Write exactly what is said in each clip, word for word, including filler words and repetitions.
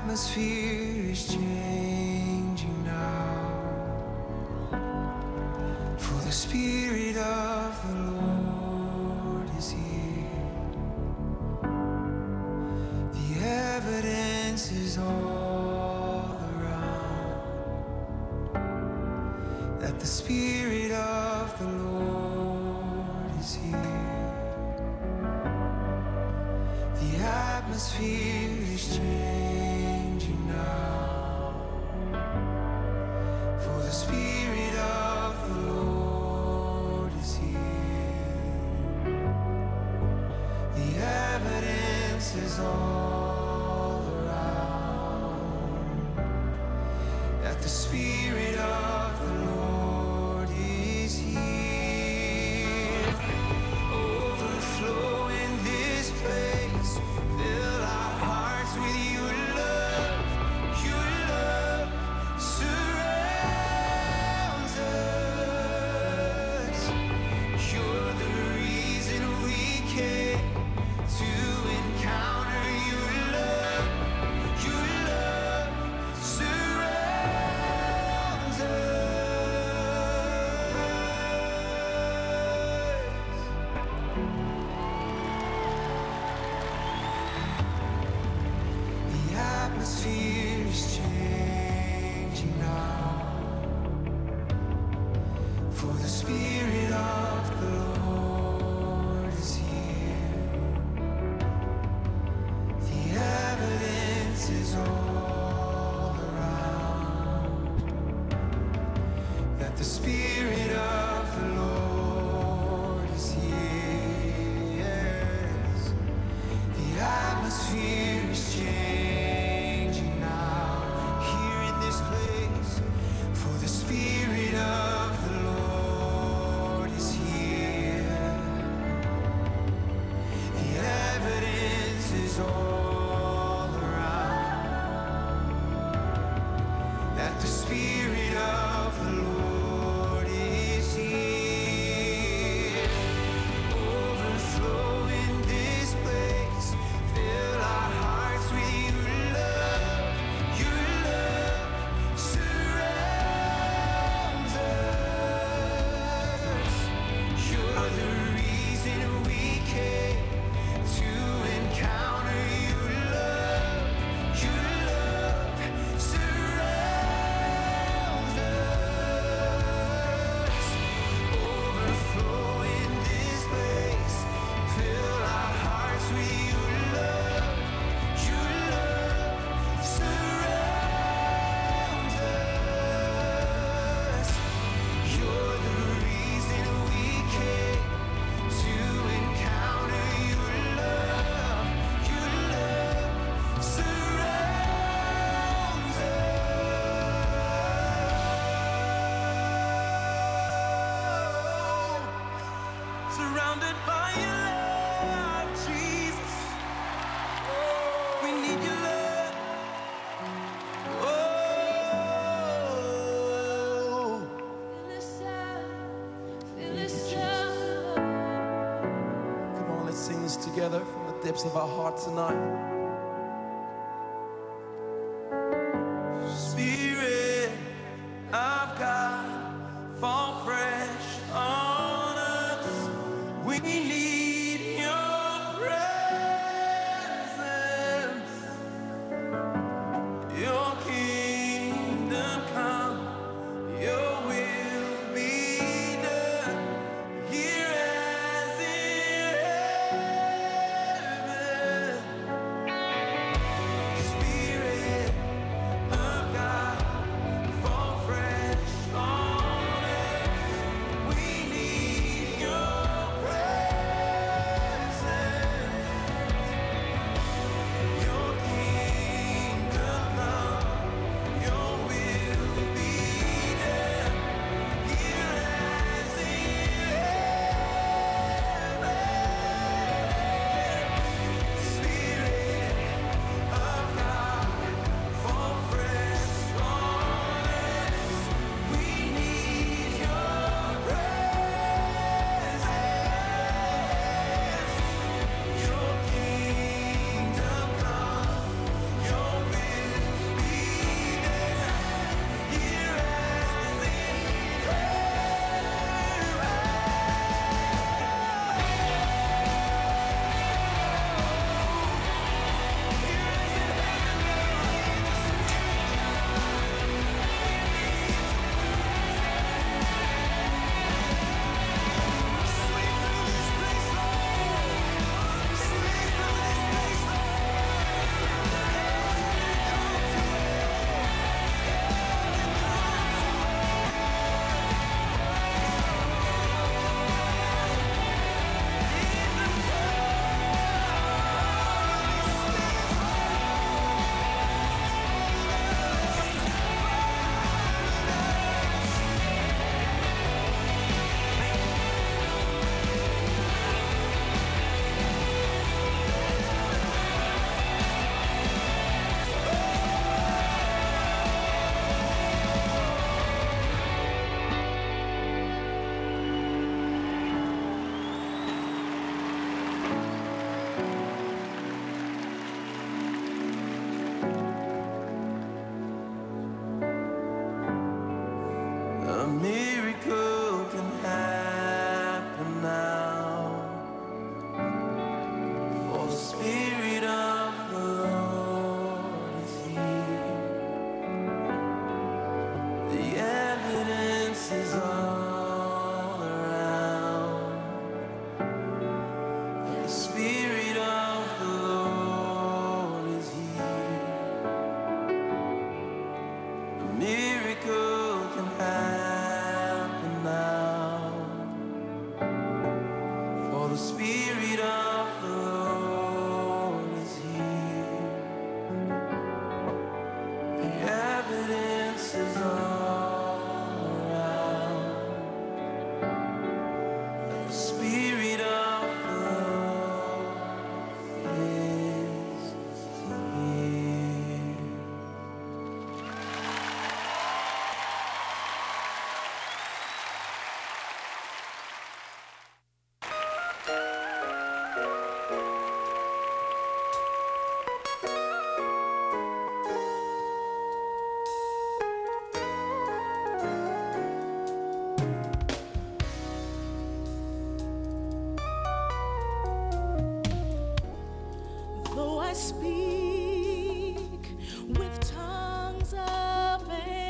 atmosphere is changing now, for the Spirit of the Lord is here. The evidence is all around that the Spirit of the Lord is here. The atmosphere is changing now, for the Spirit of the Lord is here. The evidence is all around that the Spirit of the Lord is here. Overflow in this place. Fill our hearts with your love. Your love surrounds us. You're the reason we came to encounter your love. Your love surrounds us. The atmosphere is changing now, for the Spirit of the Lord is here. The evidence is all around that the Spirit of the Lord is here. Yes. The atmosphere is changing now, here in this place, for the Spirit of the Lord is here. The evidence is all around that the Spirit of the Lord is here. Overflow in this place. Fill our hearts with your love. Your love surrounds us. You're the reason we came to encounter your love. Your love surrounds us. Overflow in this place. Fill our hearts with your love. Your love surrounds us. You're the reason we came to encounter your love. Your love surrounds us. Surrounded by your love, Jesus. We need your love. Oh. Come on, let's sing this together from the depths of our heart tonight. Spirit of God, fall fresh on us. We need your presence. Your kingdom come, your will be done, here as in heaven. speak with tongues of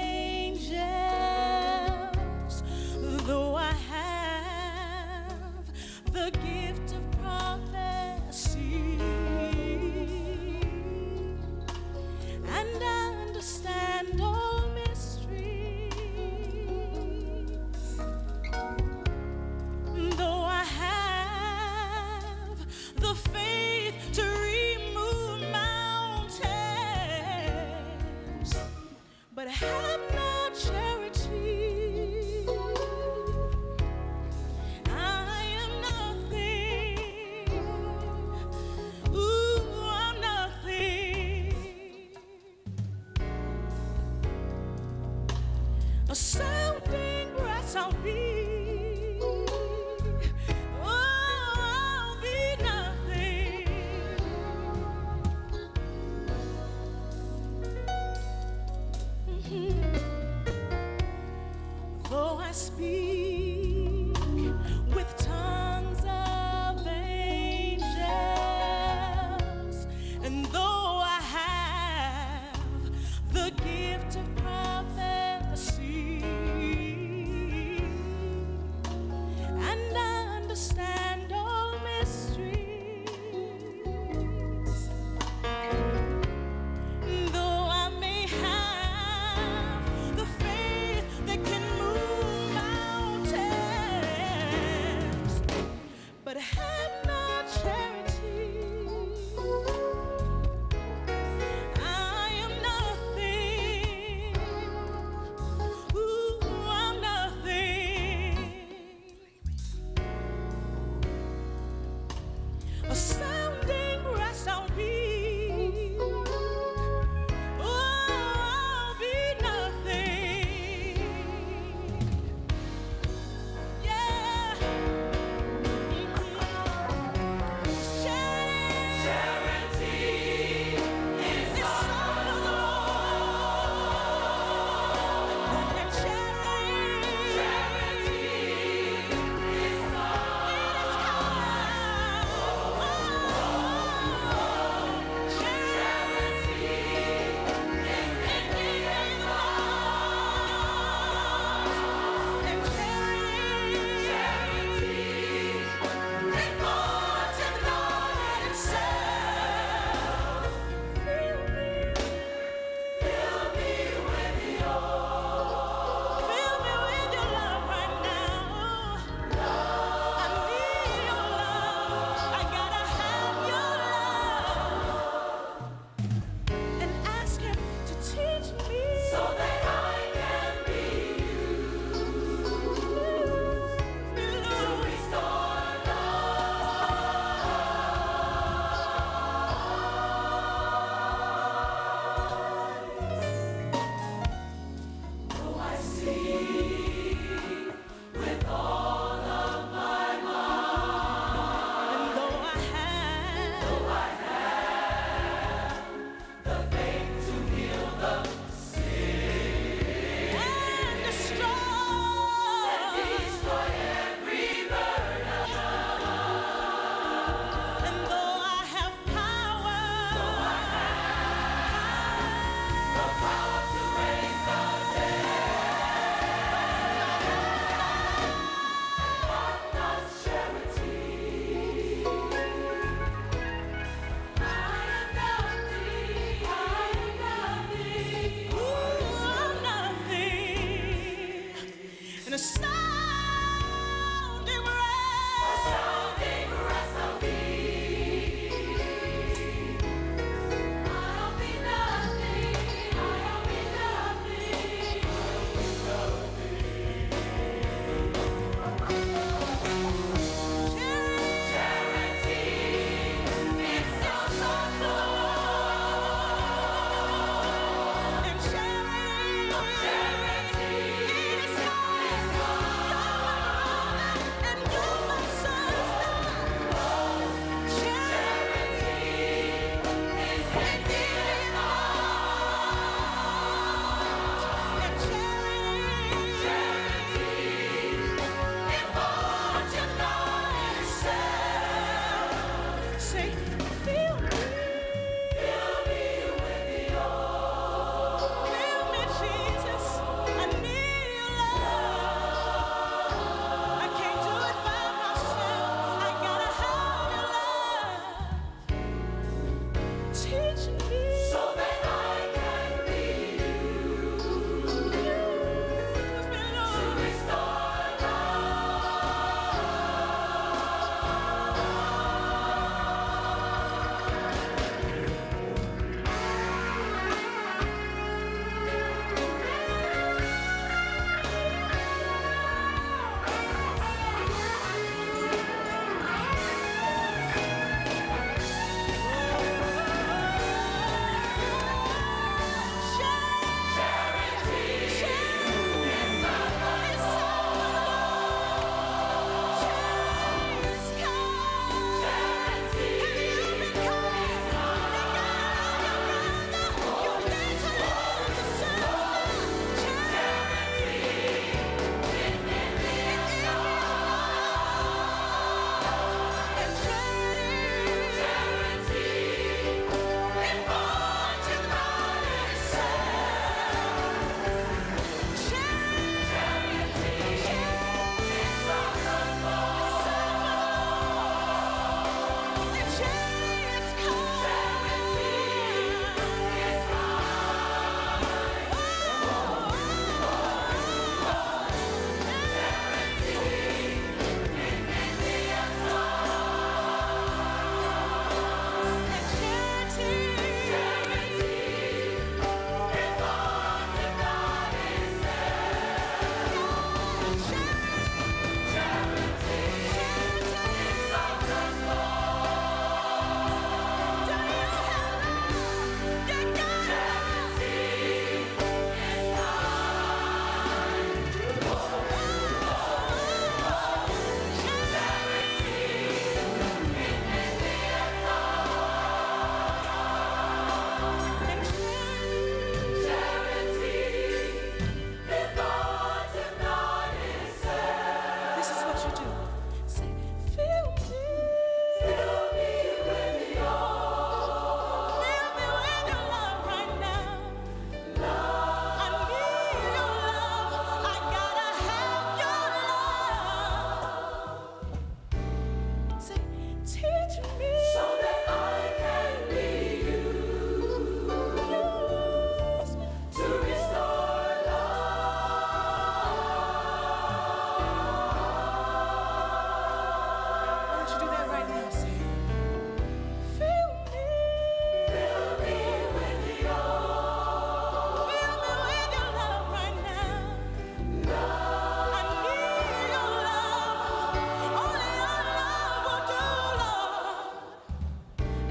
angels, though I have the gift of prophecy, and understand all mysteries, though I have the faith to remove mountains, but have no charity, I am nothing. Ooh, I'm nothing. A sounding brass I'll be. Oh, I'll be nothing. Mhm. Though I speak with tongues of angels, and though I have the gift of prophecy,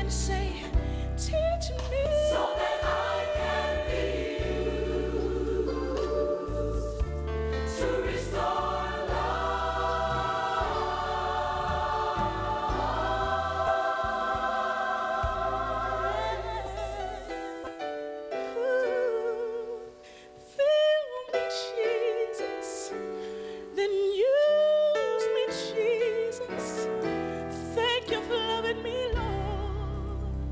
and say, teach me so that I can be used to restore fill me, Jesus, then use me, Jesus. Thank you for loving me, Lord.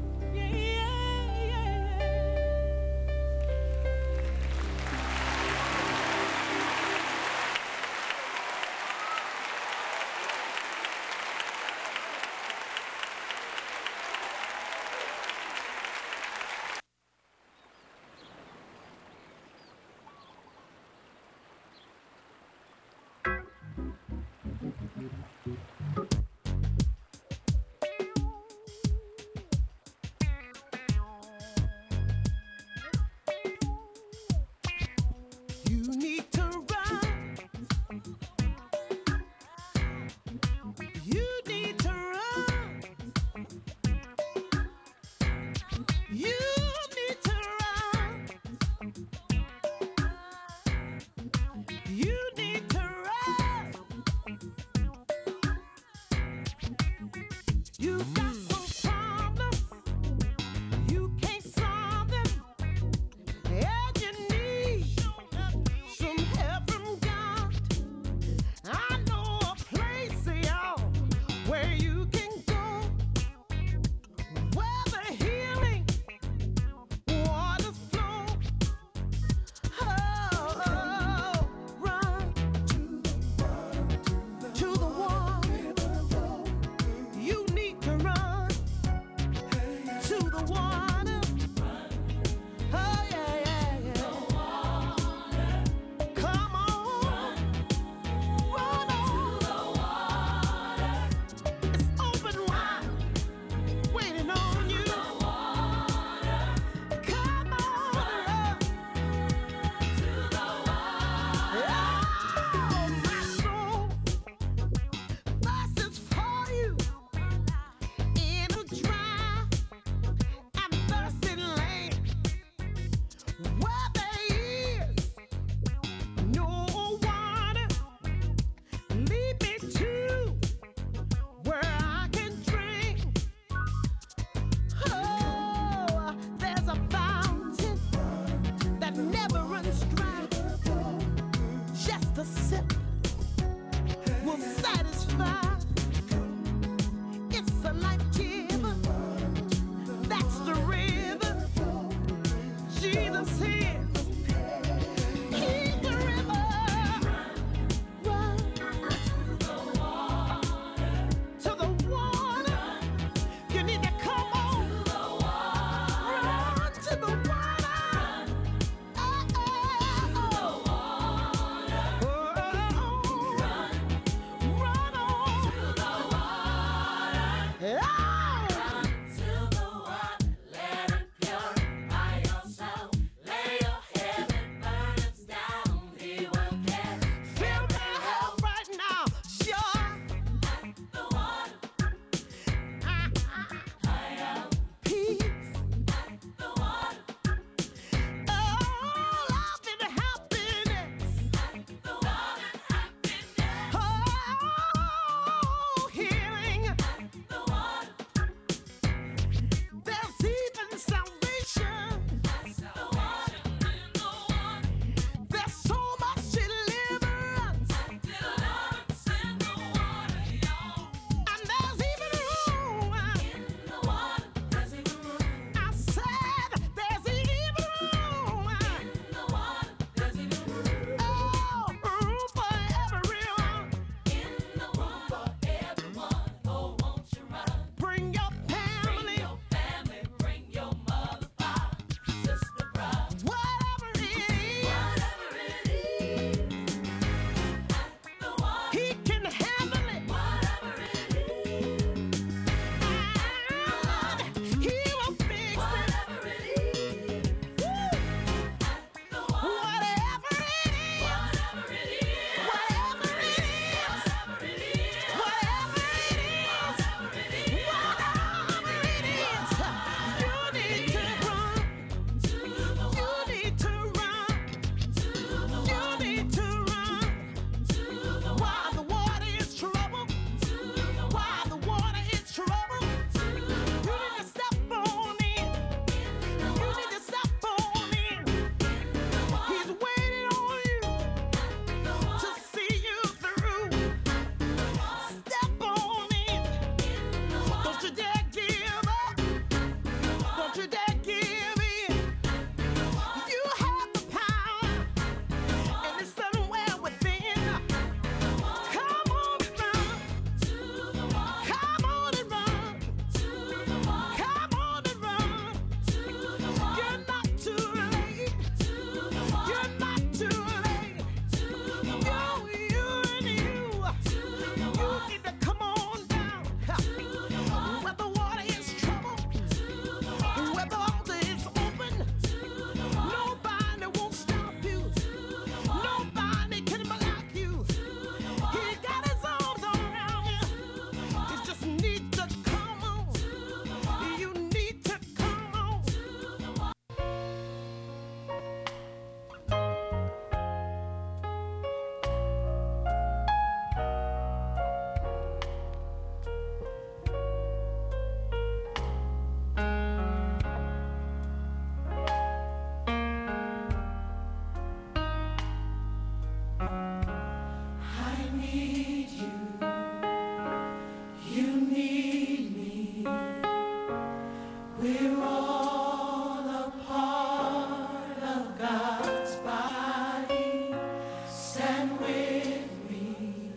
We're all a part of God's body. Stand with me.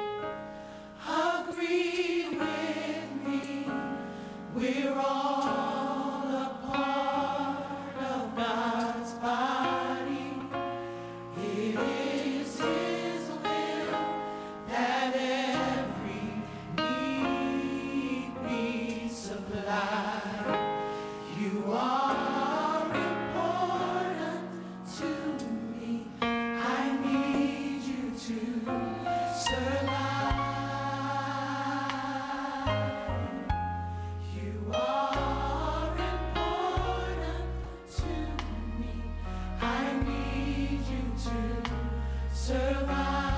Agree with me. We're all a part of God's body. It is His will that every need be supplied. You are important to me. I need you to survive. You are important to me. I need you to survive.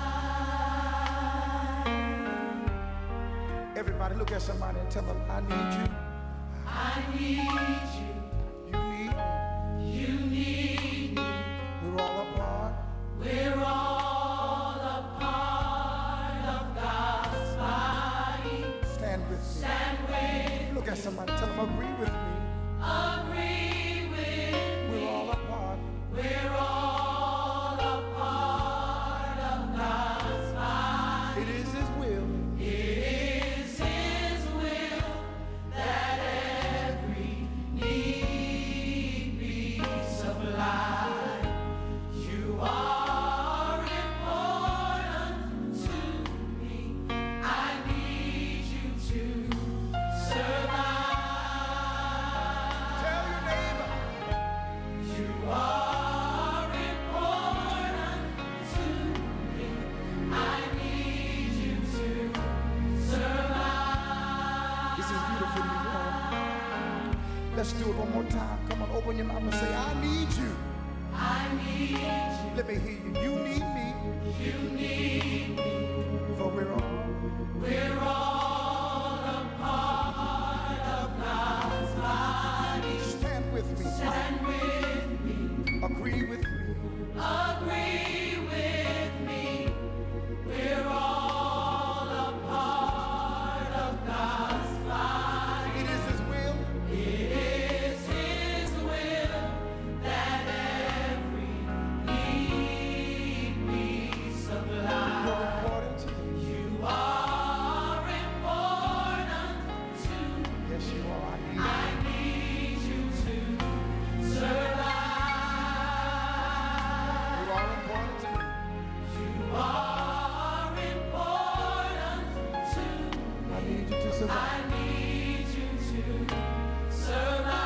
Everybody look at somebody and tell them, I need you. I need you. You need me. You need me. We're all a part. We're all a part of God's body. Stand with me. Stand with Look at somebody, tell them, agree with me. Agree with We're all me. a part. We're all a part of God's body. It is His will. It is His will that every need be supplied. You are important to me. I need you to survive. Tell your neighbor. You are important to me. I need you to survive. This is beautiful, you know. Let's do it one more time. Come on, open your mouth and say, I need you. I need you. Let me hear you. You need me. You need me. For we're all. We're all a part of God's body. Stand with me. Stand with me. Agree with me. Agree with me. We're all a part of God's body. It is His will. It is His will that every need be supplied. You're important to me. You are important to me. Yes, you are. I need you. I need you to survive. You are important to me. You are important to me. I need you to survive. I need you to survive.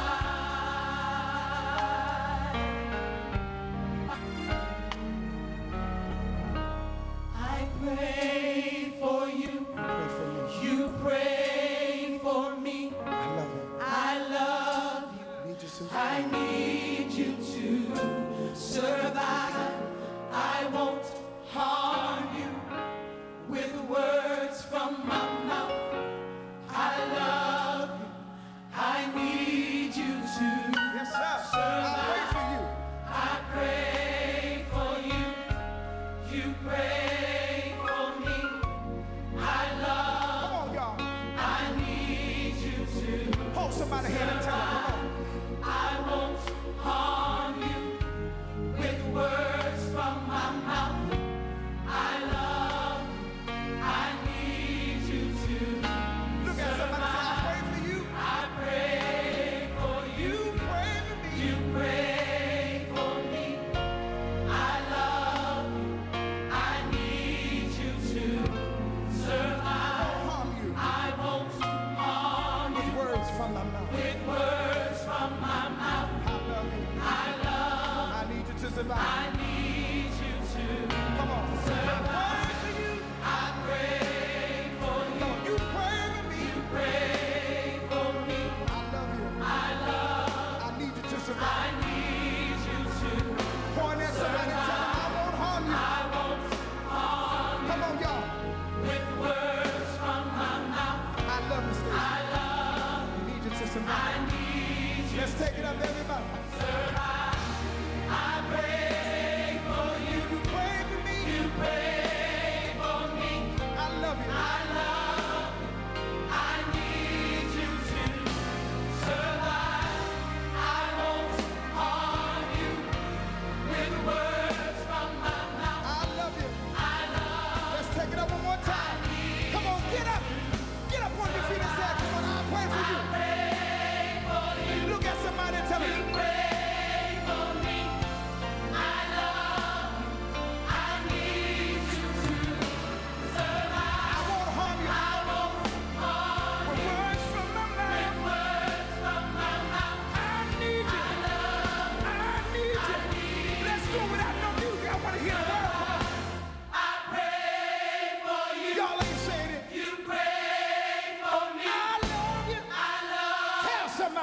I pray for you. Pray for me. You pray for me. I love you. I love you. I need you to I survive. need you to survive. I won't harm you with words from my mouth. I love you. I need you to Yes, sir. I survive. pray for you. I pray for you. You pray for me. I love. Come on, y'all. I need you to. Hold somebody's hand and tell them, come on. I won't harm you with words from my mouth. I love. I need you to. Look at somebody say, I pray for you. I pray for you. You pray for me. You pray for me. I love you. I need you to survive. Harm you I won't harm with you words from my mouth. with words from my mouth. I love you. I love. I need you to survive. I need you to Come on. survive. I pray for you. I pray for Come you. on. You pray for me. Pray for me. I love you. I love. I need you to I survive. need you to. Point at somebody and tell them, I won't harm you. I won't harm Come on, y'all. with words from my mouth. I love you, Stacey. I love. I need you to I survive. need you Let's take it up, everybody. to survive. I pray for you. You pray for me. You pray for me. I love you. I love. I need you to survive.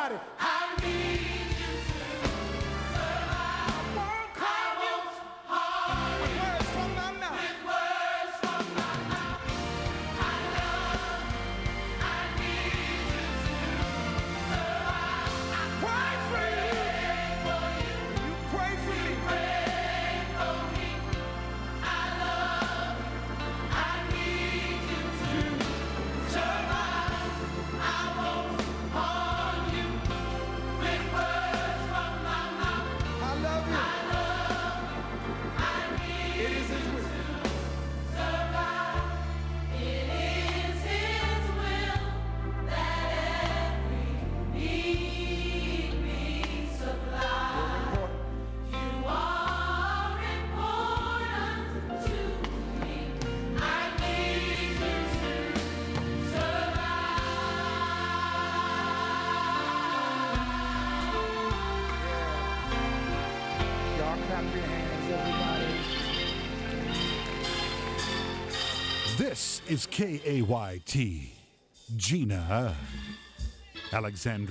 Everybody. I need you to survive. I won't I won't harm with you words from my mouth. with words from my mouth. I love, I need you to survive. I pray for you. Pray for you, You pray for me. pray for me. I love, I need you to survive. I won't harm you with words from my mouth. I love you. I love, I need It is His you will. to survive. It is His will that every need be supplied. Important. You are important to me. I need you to survive. Y'all clap your hands, everybody. This is K A Y T, Gina Alexander.